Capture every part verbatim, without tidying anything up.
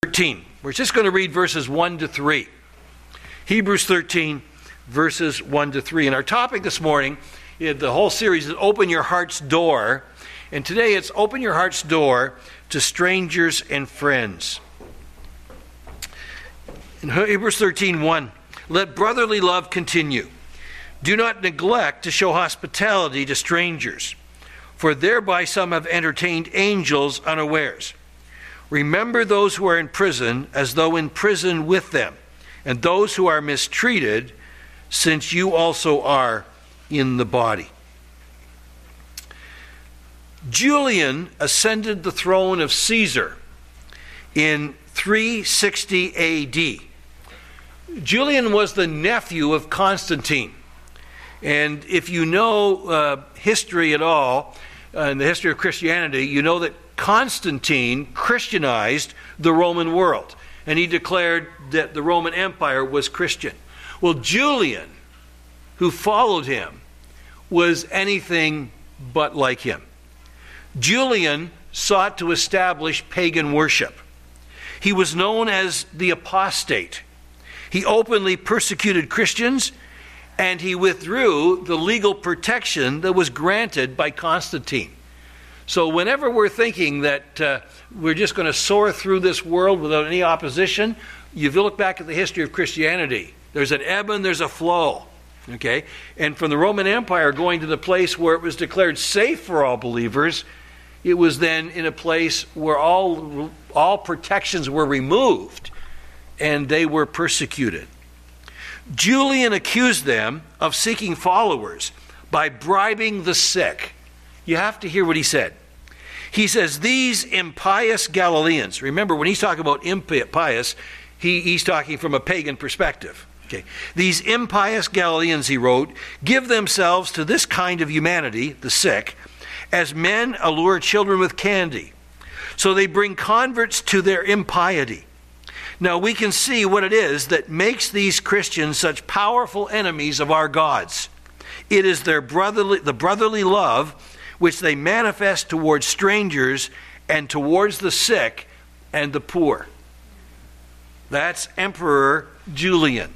thirteen. We're just going to read verses one to three. Hebrews thirteen, verses one to three. And our topic this morning, the whole series is Open Your Heart's Door. And today it's Open Your Heart's Door to Strangers and Friends. In Hebrews thirteen, one, let brotherly love continue. Do not neglect to show hospitality to strangers, for thereby some have entertained angels unawares. Remember those who are in prison as though in prison with them, and those who are mistreated, since you also are in the body. Julian ascended the throne of Caesar in three sixty A D. Julian was the nephew of Constantine. And if you know uh, history at all, uh, in the history of Christianity, you know that Constantine Christianized the Roman world, and he declared that the Roman Empire was Christian. Well, Julian, who followed him, was anything but like him. Julian sought to establish pagan worship. He was known as the apostate. He openly persecuted Christians, and he withdrew the legal protection that was granted by Constantine. So whenever we're thinking that uh, we're just going to soar through this world without any opposition, you look back at the history of Christianity. There's an ebb and there's a flow. Okay? And from the Roman Empire going to the place where it was declared safe for all believers, it was then in a place where all, all protections were removed and they were persecuted. Julian accused them of seeking followers by bribing the sick. You have to hear what he said. He says, these impious Galileans, remember when he's talking about impious, he, he's talking from a pagan perspective. Okay. These impious Galileans, he wrote, give themselves to this kind of humanity, the sick, as men allure children with candy. So they bring converts to their impiety. Now we can see what it is that makes these Christians such powerful enemies of our gods. It is their brotherly, the brotherly love which they manifest towards strangers and towards the sick and the poor. That's Emperor Julian.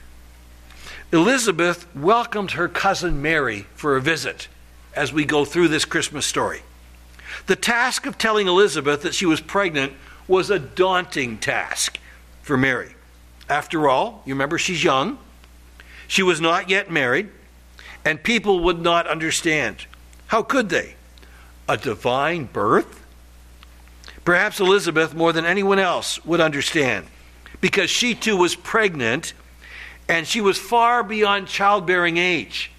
Elizabeth welcomed her cousin Mary for a visit as we go through this Christmas story. The task of telling Elizabeth that she was pregnant was a daunting task for Mary. After all, you remember she's young, she was not yet married, and people would not understand. How could they? A divine birth? Perhaps Elizabeth, more than anyone else, would understand, because she too was pregnant and she was far beyond childbearing age.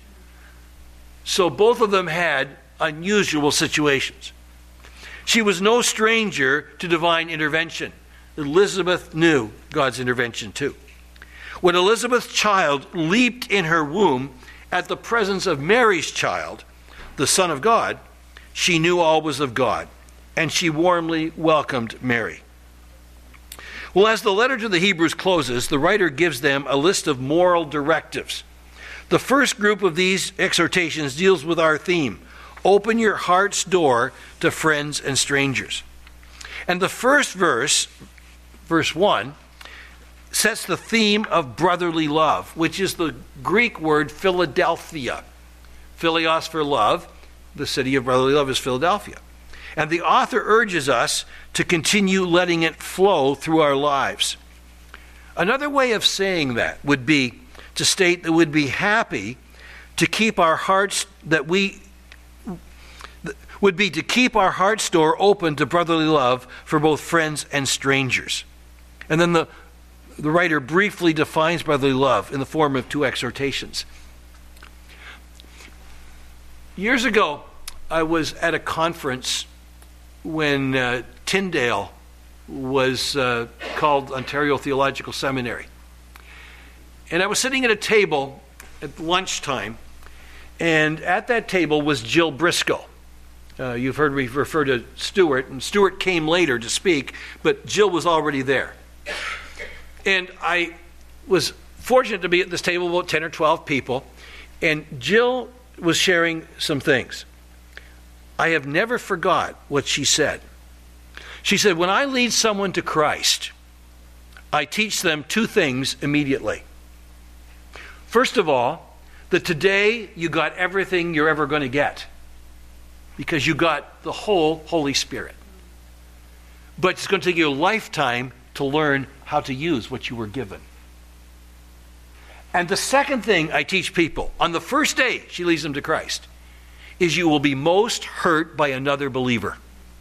So both of them had unusual situations. She was no stranger to divine intervention. Elizabeth knew God's intervention too. When Elizabeth's child leaped in her womb at the presence of Mary's child, the Son of God, she knew all was of God, and she warmly welcomed Mary. Well, as the letter to the Hebrews closes, the writer gives them a list of moral directives. The first group of these exhortations deals with our theme, open your heart's door to friends and strangers. And the first verse, verse one, sets the theme of brotherly love, which is the Greek word Philadelphia. Philios for love. The city of brotherly love is Philadelphia. And the author urges us to continue letting it flow through our lives. Another way of saying that would be to state that we'd be happy to keep our hearts, that we would be to keep our heart's door open to brotherly love for both friends and strangers. And then the, the writer briefly defines brotherly love in the form of two exhortations. Years ago, I was at a conference when uh, Tyndale was uh, called Ontario Theological Seminary. And I was sitting at a table at lunchtime, and at that table was Jill Briscoe. Uh, you've heard me refer to Stuart, and Stuart came later to speak, but Jill was already there. And I was fortunate to be at this table, about ten or twelve people, and Jill was sharing some things. I have never forgot what she said. She said, when I lead someone to Christ, I teach them two things immediately. First of all, that today you got everything you're ever going to get, because you got the whole Holy Spirit. But it's going to take you a lifetime to learn how to use what you were given. And the second thing I teach people, on the first day she leads them to Christ, is you will be most hurt by another believer.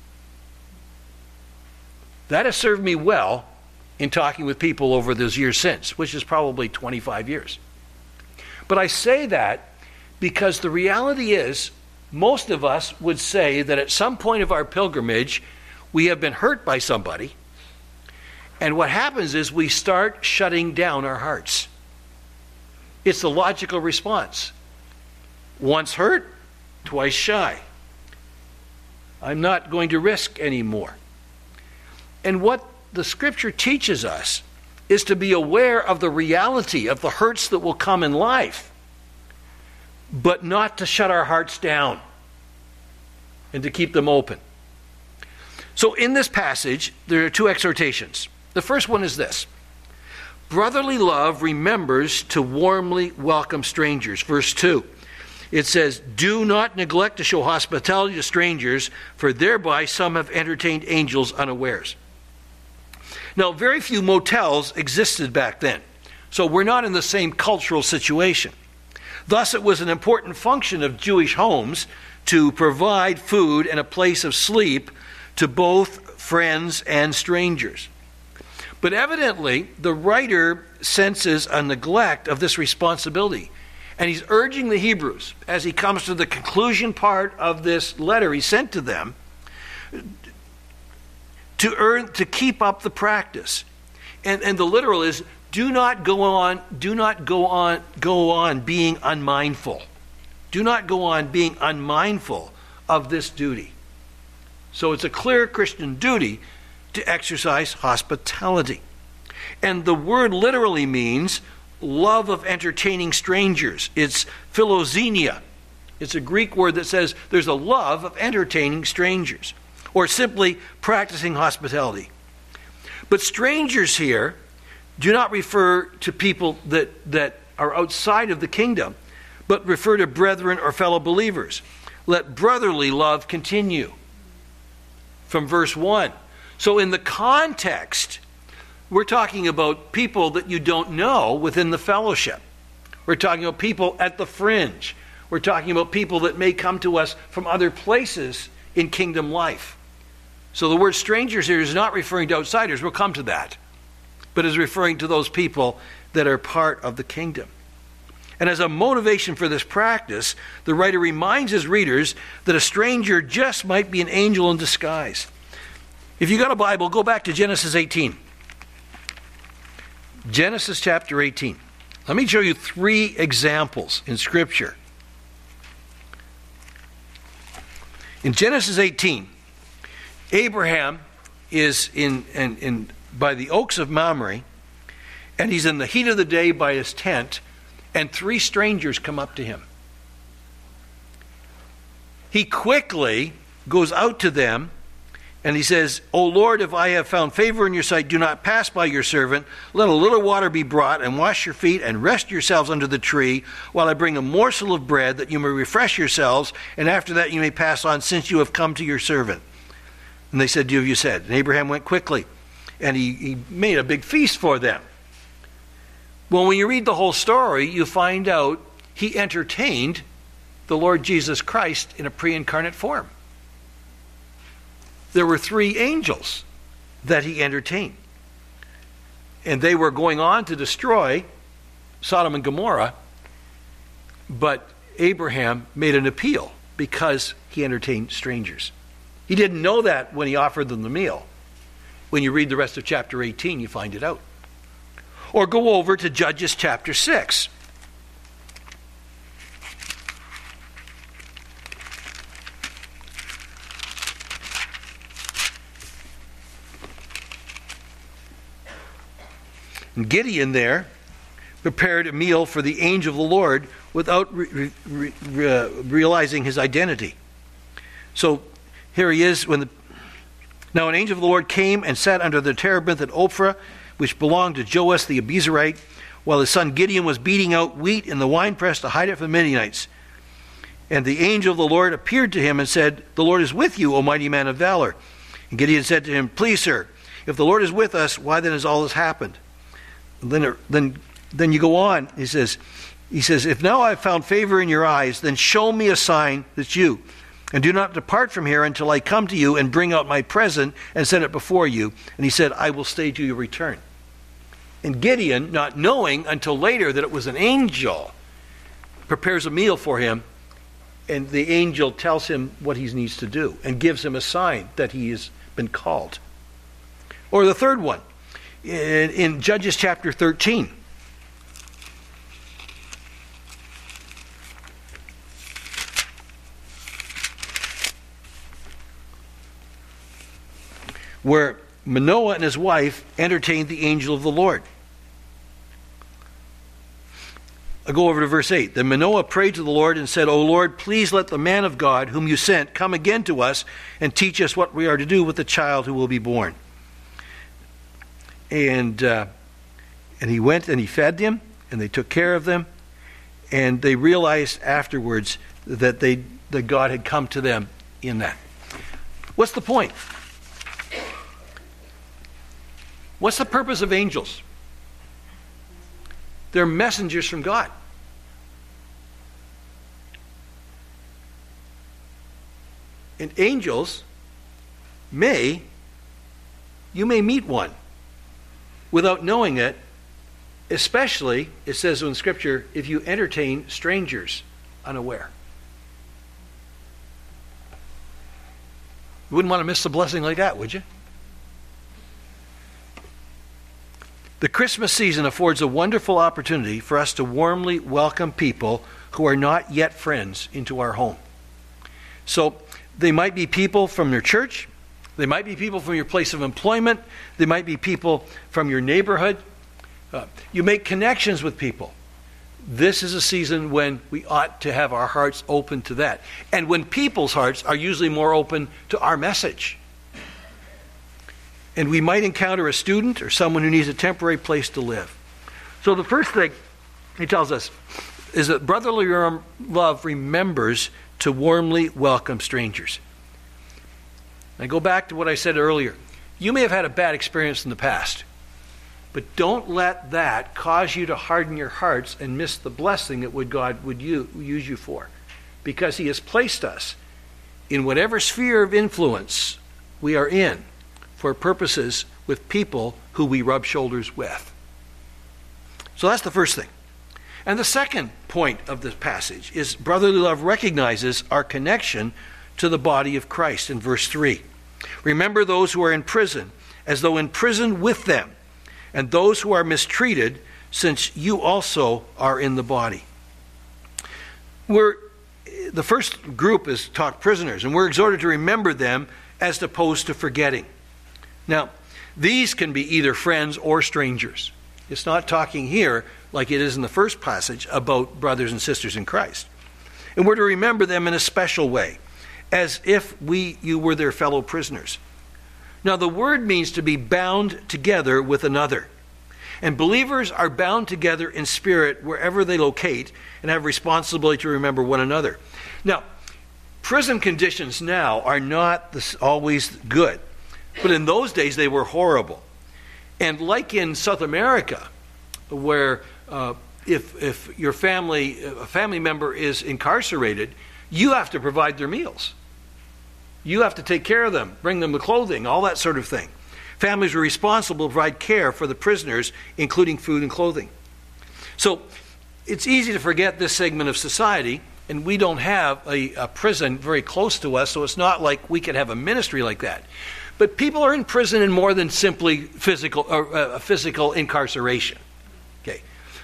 That has served me well in talking with people over those years since, which is probably twenty-five years. But I say that because the reality is, most of us would say that at some point of our pilgrimage, we have been hurt by somebody. And what happens is we start shutting down our hearts. It's the logical response. Once hurt, twice shy. I'm not going to risk anymore. And what the Scripture teaches us is to be aware of the reality of the hurts that will come in life, but not to shut our hearts down and to keep them open. So in this passage, there are two exhortations. The first one is this: brotherly love remembers to warmly welcome strangers. Verse two, it says, do not neglect to show hospitality to strangers, for thereby some have entertained angels unawares. Now, very few motels existed back then, so we're not in the same cultural situation. Thus, it was an important function of Jewish homes to provide food and a place of sleep to both friends and strangers. But evidently, the writer senses a neglect of this responsibility. And he's urging the Hebrews, as he comes to the conclusion part of this letter he sent to them, to earn, to keep up the practice. And, and the literal is, do not go on, do not go on, go on being unmindful. Do not go on being unmindful of this duty. So it's a clear Christian duty to exercise hospitality. And the word literally means love of entertaining strangers. It's philoxenia. It's a Greek word that says there's a love of entertaining strangers, or simply practicing hospitality. But strangers here do not refer to people that, that are outside of the kingdom, but refer to brethren or fellow believers. Let brotherly love continue. From verse one. So in the context, we're talking about people that you don't know within the fellowship. We're talking about people at the fringe. We're talking about people that may come to us from other places in kingdom life. So the word strangers here is not referring to outsiders. We'll come to that. But is referring to those people that are part of the kingdom. And as a motivation for this practice, the writer reminds his readers that a stranger just might be an angel in disguise. If you got a Bible, go back to Genesis eighteen. Genesis chapter eighteen. Let me show you three examples in Scripture. In Genesis eighteen, Abraham is in, in, in by the oaks of Mamre, and he's in the heat of the day by his tent, and three strangers come up to him. He quickly goes out to them, and he says, O Lord, if I have found favor in your sight, do not pass by your servant. Let a little water be brought, and wash your feet, and rest yourselves under the tree, while I bring a morsel of bread, that you may refresh yourselves, and after that you may pass on, since you have come to your servant. And they said, do as you said. And Abraham went quickly, and he, he made a big feast for them. Well, when you read the whole story, you find out he entertained the Lord Jesus Christ in a pre-incarnate form. There were three angels that he entertained. And they were going on to destroy Sodom and Gomorrah, but Abraham made an appeal because he entertained strangers. He didn't know that when he offered them the meal. When you read the rest of chapter eighteen, you find it out. Or go over to Judges chapter six. And Gideon there prepared a meal for the angel of the Lord without re- re- re- realizing his identity. So here he is when the Now an angel of the Lord came and sat under the terebinth at Ophrah, which belonged to Joash the Abiezrite, while his son Gideon was beating out wheat in the winepress to hide it from the Midianites. And the angel of the Lord appeared to him and said, "The Lord is with you, O mighty man of valor." And Gideon said to him, "Please, sir, if the Lord is with us, why then has all this happened?" And then, then, then you go on. He says, he says, "If now I have found favor in your eyes, then show me a sign that's you. And do not depart from here until I come to you and bring out my present and set it before you." And he said, "I will stay till you return." And Gideon, not knowing until later that it was an angel, prepares a meal for him, and the angel tells him what he needs to do and gives him a sign that he has been called. Or the third one, in, in Judges chapter thirteen. Where Manoah and his wife entertained the angel of the Lord. I'll go over to verse eight. Then Manoah prayed to the Lord and said, "O Lord, please let the man of God whom you sent come again to us and teach us what we are to do with the child who will be born." And uh, and he went and he fed them, and they took care of them, and they realized afterwards that they that God had come to them in that. What's the point? What's the purpose of angels? They're messengers from God. And angels may, you may meet one without knowing it, especially, it says in Scripture, if you entertain strangers unaware. You wouldn't want to miss a blessing like that, would you? The Christmas season affords a wonderful opportunity for us to warmly welcome people who are not yet friends into our home. So they might be people from your church, they might be people from your place of employment, they might be people from your neighborhood. Uh, you make connections with people. This is a season when we ought to have our hearts open to that. And when people's hearts are usually more open to our message. And we might encounter a student or someone who needs a temporary place to live. So the first thing he tells us is that brotherly love remembers to warmly welcome strangers. I go back to what I said earlier. You may have had a bad experience in the past, but don't let that cause you to harden your hearts and miss the blessing that would God would use you for. Because he has placed us in whatever sphere of influence we are in, for purposes with people who we rub shoulders with. So that's the first thing. And the second point of this passage is brotherly love recognizes our connection to the body of Christ in verse three. Remember those who are in prison, as though in prison with them, and those who are mistreated, since you also are in the body. We're, the first group is taught prisoners, and we're exhorted to remember them as opposed to forgetting. Now, these can be either friends or strangers. It's not talking here, like it is in the first passage, about brothers and sisters in Christ. And we're to remember them in a special way, as if we, you were their fellow prisoners. Now, the word means to be bound together with another. And believers are bound together in spirit wherever they locate and have responsibility to remember one another. Now, prison conditions now are not this, always good. But in those days, they were horrible. And like in South America, where uh, if if your family, a family member is incarcerated, you have to provide their meals. You have to take care of them, bring them the clothing, all that sort of thing. Families were responsible to provide care for the prisoners, including food and clothing. So it's easy to forget this segment of society, and we don't have a, a prison very close to us, so it's not like we could have a ministry like that. But people are in prison in more than simply physical uh, uh, physical incarceration. Okay.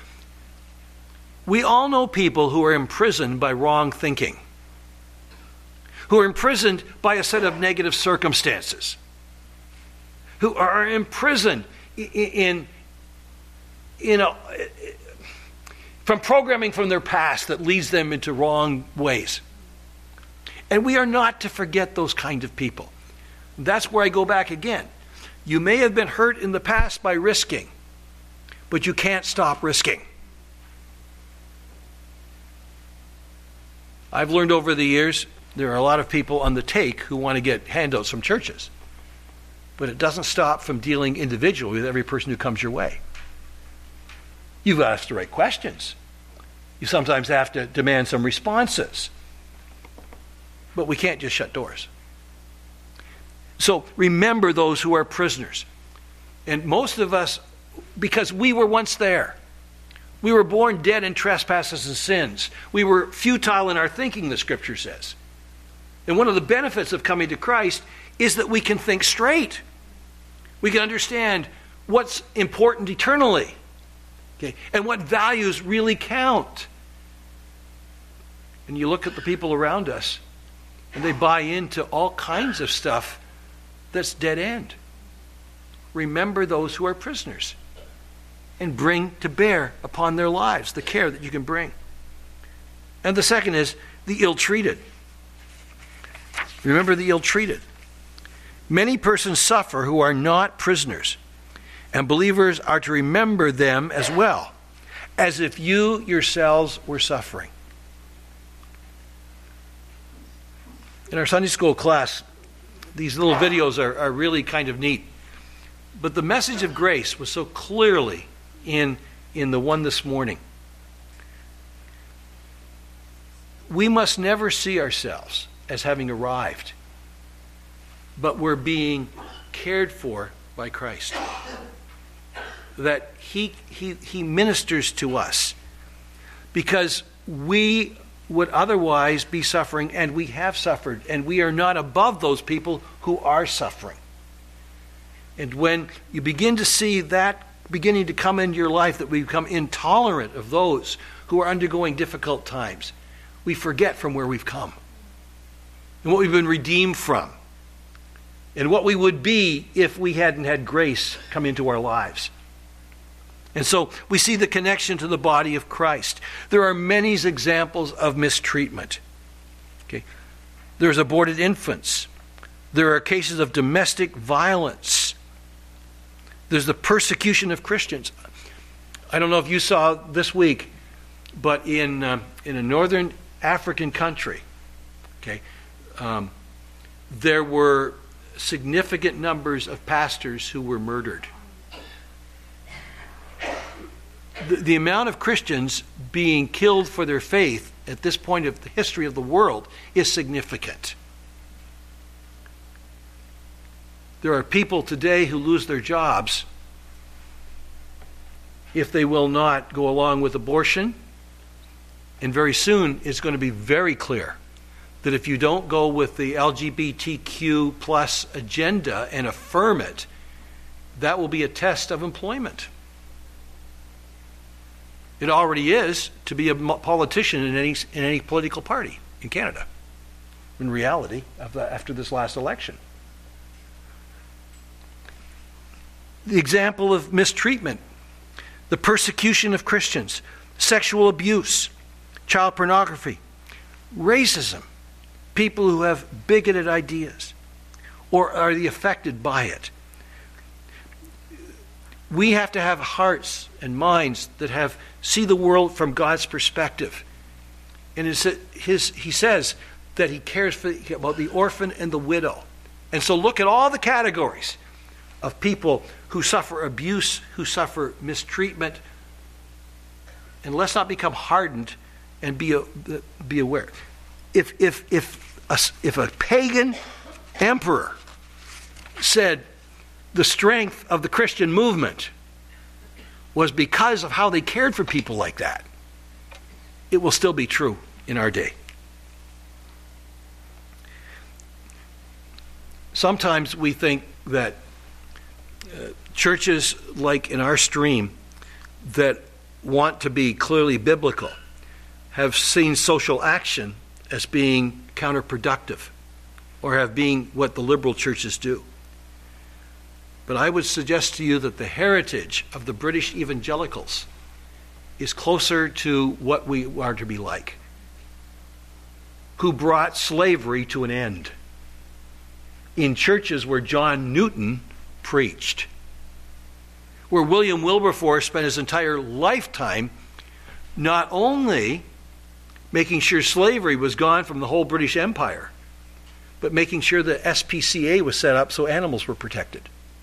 We all know people who are imprisoned by wrong thinking, who are imprisoned by a set of negative circumstances, who are imprisoned in, in, in a, from programming from their past that leads them into wrong ways. And we are not to forget those kind of people. That's where I go back again. You may have been hurt in the past by risking, but you can't stop risking. I've learned over the years, there are a lot of people on the take who want to get handouts from churches. But it doesn't stop from dealing individually with every person who comes your way. You've got to ask the right questions. You sometimes have to demand some responses. But we can't just shut doors. So remember those who are prisoners. And most of us, because we were once there. We were born dead in trespasses and sins. We were futile in our thinking, the Scripture says. And one of the benefits of coming to Christ is that we can think straight. We can understand what's important eternally. Okay, and what values really count. And you look at the people around us, and they buy into all kinds of stuff that's dead end. Remember those who are prisoners and bring to bear upon their lives the care that you can bring. And the second is the ill-treated. Remember the ill-treated. Many persons suffer who are not prisoners, and believers are to remember them as well, as if you yourselves were suffering. In our Sunday school class, these little videos are, are really kind of neat. But the message of grace was so clearly in, in the one this morning. We must never see ourselves as having arrived, but we're being cared for by Christ. That he, he, he ministers to us because we would otherwise be suffering, and we have suffered, and we are not above those people who are suffering. And when you begin to see that beginning to come into your life, that we become intolerant of those who are undergoing difficult times, we forget from where we've come and what we've been redeemed from and what we would be if we hadn't had grace come into our lives. And so we see the connection to the body of Christ. There are many examples of mistreatment. Okay. There's aborted infants. There are cases of domestic violence. There's the persecution of Christians. I don't know if you saw this week, but in uh, in a northern African country, okay, um, there were significant numbers of pastors who were murdered. The, the amount of Christians being killed for their faith at this point of the history of the world is significant. There are people today who lose their jobs if they will not go along with abortion. And very soon it's going to be very clear that if you don't go with the L G B T Q plus agenda and affirm it, that will be a test of employment. It already is to be a politician in any in any political party in Canada, in reality, after this last election. The example of mistreatment, the persecution of Christians, sexual abuse, child pornography, racism, people who have bigoted ideas or are affected by it. We have to have hearts and minds that have see the world from God's perspective. And it's his, he says that he cares for about the orphan and the widow. And so look at all the categories of people who suffer abuse, who suffer mistreatment, and let's not become hardened and be be aware. If if if a, if a pagan emperor said the strength of the Christian movement was because of how they cared for people like that, it will still be true in our day. Sometimes we think that uh, churches like in our stream that want to be clearly biblical have seen social action as being counterproductive or have been what the liberal churches do. But I would suggest to you that the heritage of the British evangelicals is closer to what we are to be like, who brought slavery to an end. in churches where John Newton preached, where William Wilberforce spent his entire lifetime not only making sure slavery was gone from the whole British Empire, but making sure the S P C A was set up so animals were protected.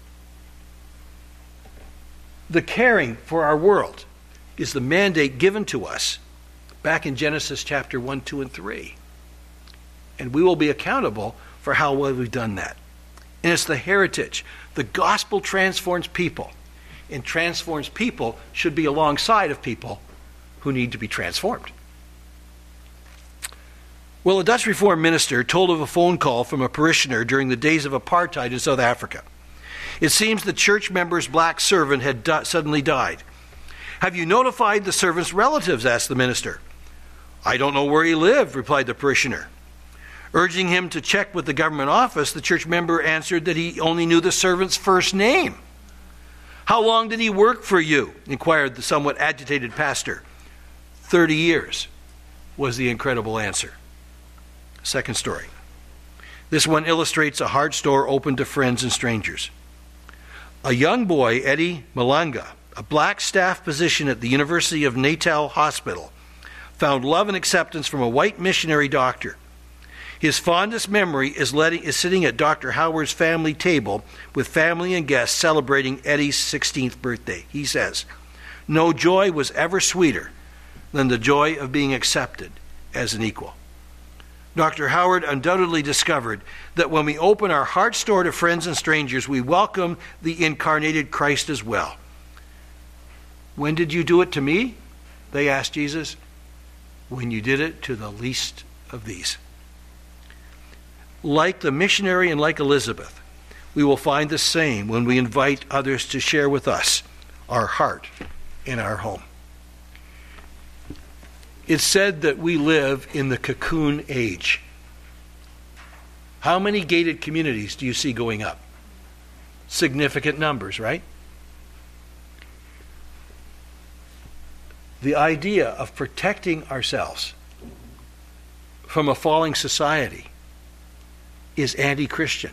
The caring for our world is the mandate given to us back in Genesis chapter one, two, and three. And we will be accountable for how well we've done that. And it's the heritage. The gospel transforms people. And transforms people should be alongside of people who need to be transformed. Well, a Dutch Reformed minister told of a phone call from a parishioner during the days of apartheid in South Africa. It seems the church member's black servant had di- suddenly died. "Have you notified the servant's relatives?" asked the minister. "I don't know where he lived," replied the parishioner. Urging him to check with the government office, the church member answered that he only knew the servant's first name. "How long did he work for you?" inquired the somewhat agitated pastor. Thirty years was the incredible answer. Second story. This one illustrates a heart store open to friends and strangers. A young boy, Eddie Malanga, a black staff position at the University of Natal Hospital, found love and acceptance from a white missionary doctor. His fondest memory is, letting, is sitting at Doctor Howard's family table with family and guests celebrating Eddie's sixteenth birthday. He says, "No joy was ever sweeter than the joy of being accepted as an equal." Doctor Howard undoubtedly discovered that when we open our heart store to friends and strangers, we welcome the incarnated Christ as well. "When did you do it to me?" they asked Jesus. "When you did it to the least of these." Like the missionary and like Elizabeth, we will find the same when we invite others to share with us our heart in our home. It's said that we live in the cocoon age. How many gated communities do you see going up? Significant numbers, right? The idea of protecting ourselves from a falling society is anti-Christian.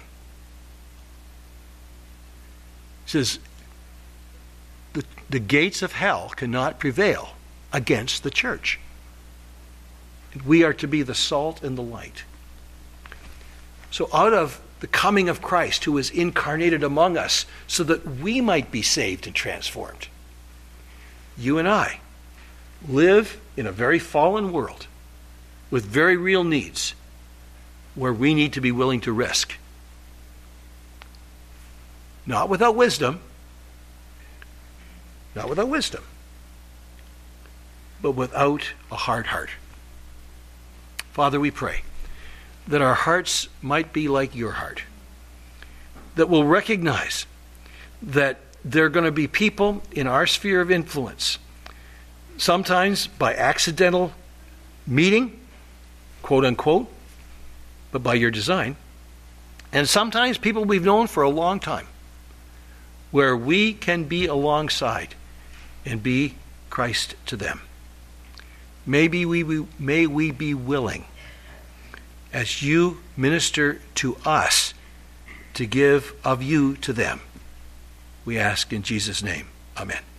It says the, the gates of hell cannot prevail against the church. We are to be the salt and the light. So out of the coming of Christ, who is incarnated among us so that we might be saved and transformed, you and I live in a very fallen world with very real needs where we need to be willing to risk. Not without wisdom, not without wisdom, but without a hard heart. Father, we pray that our hearts might be like your heart, that we'll recognize that there are going to be people in our sphere of influence, sometimes by accidental meeting, quote unquote, but by your design, and sometimes people we've known for a long time, where we can be alongside and be Christ to them. Maybe we, we may we be willing, as you minister to us, to give of you to them. We ask in Jesus' name. Amen.